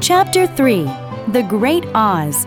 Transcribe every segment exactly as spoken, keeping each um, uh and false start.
Chapter three. The Great Oz.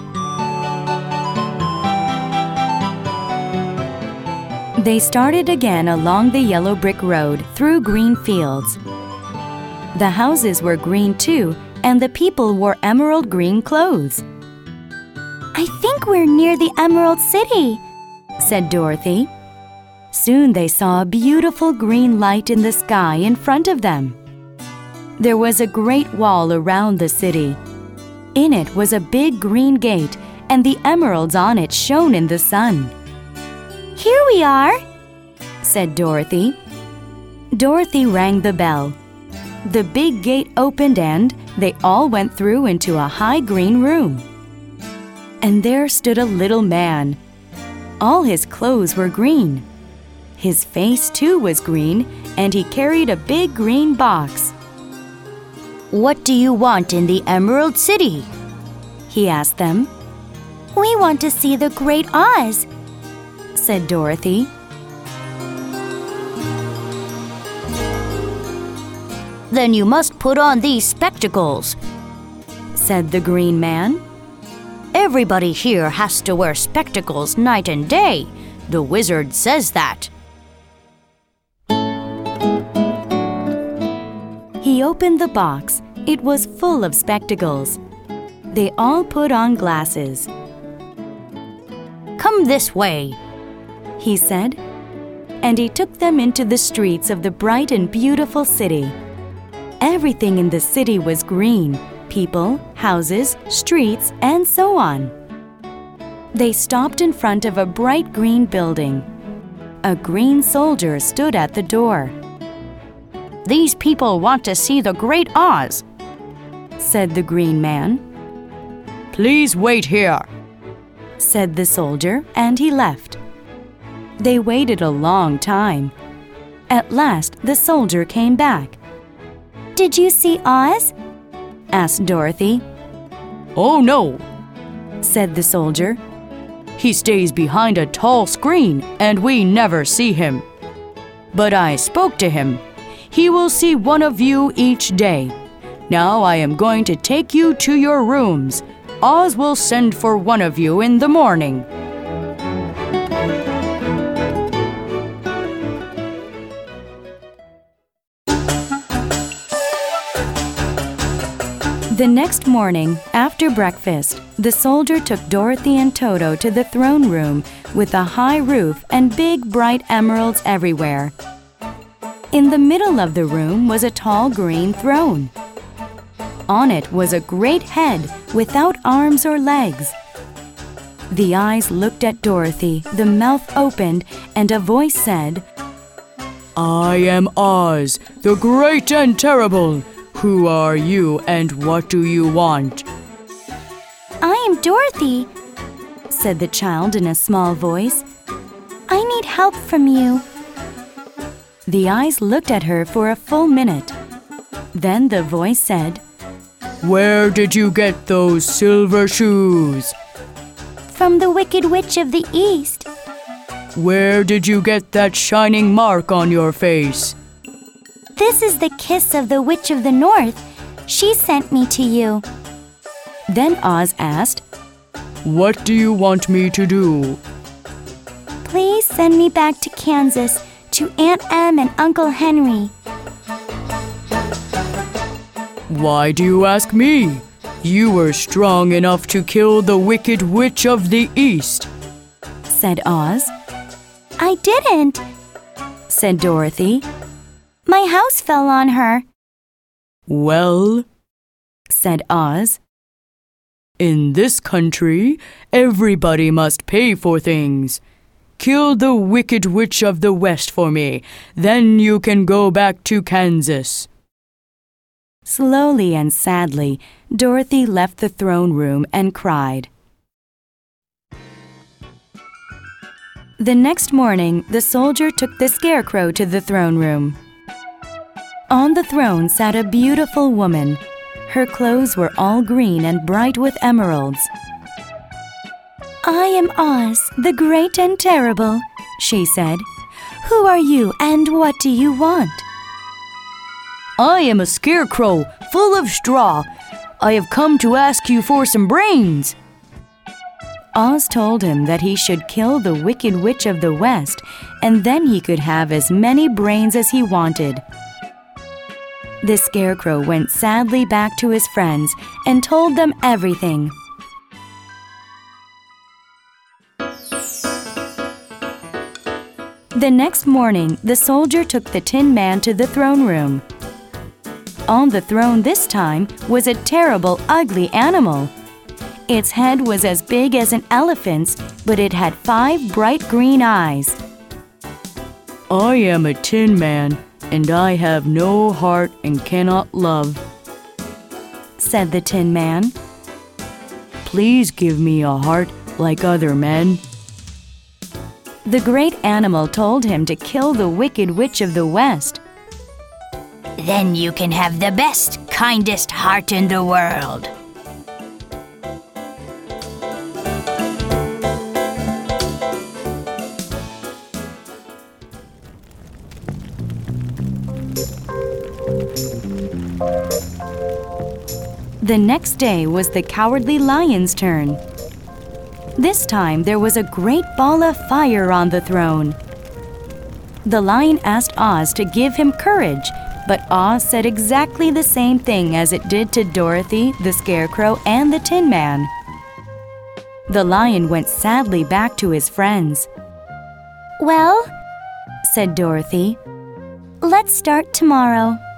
They started again along the yellow brick road through green fields. The houses were green too, and the people wore emerald green clothes. "I think we're near the Emerald City," said Dorothy. Soon they saw a beautiful green light in the sky in front of them. There was a great wall around the city. In it was a big green gate, and the emeralds on it shone in the sun. "Here we are," said Dorothy. Dorothy rang the bell. The big gate opened and they all went through into a high green room. And there stood a little man. All his clothes were green. His face too was green, and he carried a big green box. "What do you want in the Emerald City?" he asked them. "We want to see the Great Oz," said Dorothy. "Then you must put on these spectacles," said the green man. "Everybody here has to wear spectacles night and day. The wizard says that." He opened the box. It was full of spectacles. They all put on glasses. "Come this way," he said, and he took them into the streets of the bright and beautiful city. Everything in the city was green: people, houses, streets, and so on. They stopped in front of a bright green building. A green soldier stood at the door. "These people want to see the Great Oz," said the green man. "Please wait here," said the soldier, and he left. They waited a long time. At last, the soldier came back. "Did you see Oz?" asked Dorothy. "Oh no," said the soldier. "He stays behind a tall screen and we never see him. But I spoke to him. He will see one of you each day. Now I am going to take you to your rooms. Oz will send for one of you in the morning." The next morning, after breakfast, the soldier took Dorothy and Toto to the throne room with a high roof and big bright emeralds everywhere. In the middle of the room was a tall green throne. On it was a great head without arms or legs. The eyes looked at Dorothy, the mouth opened, and a voice said, "I am Oz, the great and terrible. Who are you and what do you want?" "I am Dorothy," said the child in a small voice. "I need help from you." The eyes looked at her for a full minute. Then the voice said, "Where did you get those silver shoes?" "From the Wicked Witch of the East." "Where did you get that shining mark on your face?" "This is the kiss of the Witch of the North. She sent me to you." Then Oz asked, "What do you want me to do?" "Please send me back to Kansas, to Aunt Em and Uncle Henry." "Why do you ask me? You were strong enough to kill the Wicked Witch of the East," said Oz. "I didn't," said Dorothy. "My house fell on her." "Well," said Oz, "in this country, everybody must pay for things. Kill the Wicked Witch of the West for me, then you can go back to Kansas." Slowly and sadly, Dorothy left the throne room and cried. The next morning, the soldier took the scarecrow to the throne room. On the throne sat a beautiful woman. Her clothes were all green and bright with emeralds. "I am Oz, the great and terrible," she said. "Who are you and what do you want?" I am a scarecrow full of straw. I have come to ask you for some brains." Oz told him that he should kill the Wicked Witch of the West, and then he could have as many brains as he wanted. The Scarecrow went sadly back to his friends and told them everything. The next morning, the soldier took the Tin Man to the throne room. On the throne this time was a terrible, ugly animal. Its head was as big as an elephant's, but it had five bright green eyes. "I am a Tin Man, and I have no heart and cannot love," said the Tin Man. "Please give me a heart like other men." The great animal told him to kill the Wicked Witch of the West. Then you can have the best, kindest heart in the world. The next day was the Cowardly Lion's turn. This time there was a great ball of fire on the throne. The lion asked Oz to give him courage, but Oz said exactly the same thing as it did to Dorothy, the Scarecrow, and the Tin Man. The lion went sadly back to his friends. Well, said Dorothy, let's start tomorrow.